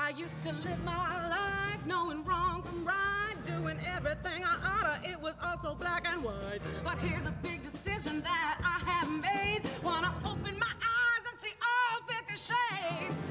I used to live my life knowing wrong from right, doing everything I oughta. It was all so black and white. But here's a big decision that I have made. Wanna open my eyes and see all 50 shades.